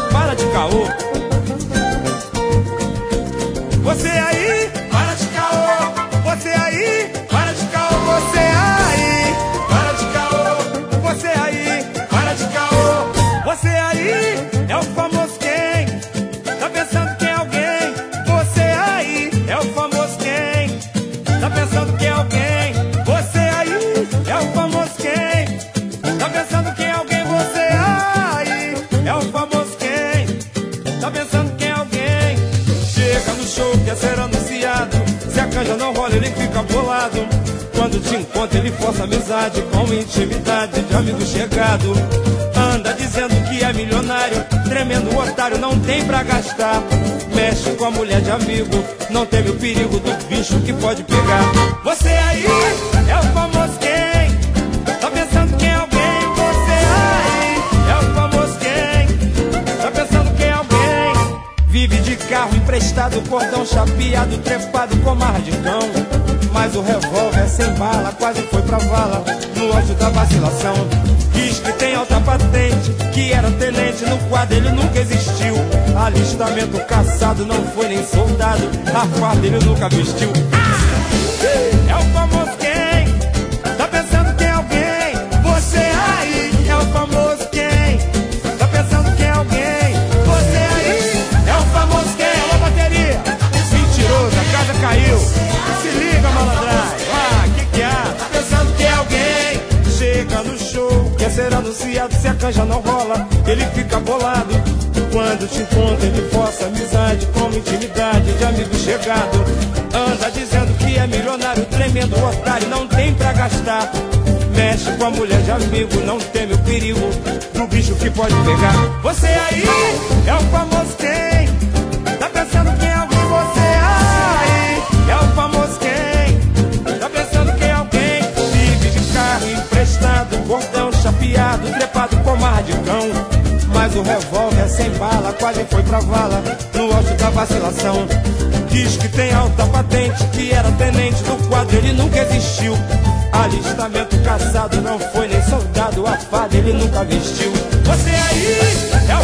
para de caô. Você aí, para de caô. Você aí, para de caô. Você aí, para de caô. Você aí, para de caô. Você aí é o famoso quem? Tá pensando que é alguém? Você aí é o famoso quem? Tá pensando que é alguém? Você aí é o famoso quem? Tá pensando que é alguém? Você aí é o famoso quem? Tá pensando que é alguém? Chega no show, quer ser anunciado. Se a canja não rola, ele fica bolado. Quando te encontra, ele força amizade com intimidade de amigo chegado. Anda dizendo que é milionário, tremendo otário, não tem pra gastar. Mexe com a mulher de amigo, não teme o perigo do bicho que pode pegar. Você aí é o famoso quem? Tá pensando que é alguém? Você aí é o famoso quem? Tá pensando que é alguém? Vive de carro emprestado, cordão chapeado, trepado com mar de cão. Mas o revólver sem bala quase foi pra vala no auge da vacilação. Diz que tem alta patente, que era tenente, no quadro ele nunca existiu. Alistamento caçado, não foi nem soldado, a farda ele nunca vestiu. É o famoso quem? Tá pensando que é alguém? Você aí é o famoso quem? Tá pensando que é alguém? Você aí é o famoso quem? Alô, bateria! Mentiroso, a casa caiu. Se liga, malandragem. Que há? Tá pensando que é alguém? Chega no show, quer ser anunciado. Se a canja não rola, ele fica bolado. Quando te encontra, ele força amizade com intimidade de amigo chegado. Anda dizendo que é milionário, tremendo otário, não tem pra gastar. Mexe com a mulher de amigo, não teme o perigo do bicho que pode pegar. Você aí é o famoso quem? Tá pensando que é alguém? Você aí é o famoso quem? Tá pensando que é alguém? Vive de carro emprestado, cordão chapeado, trepado com mar de cão. Mas o revólver sem bala quase foi pra vala no auge da vacilação. Diz que tem alta patente, que era tenente, no quadro ele nunca existiu. Alistamento caçado, não foi nem soldado, a farda ele nunca vestiu. Você aí é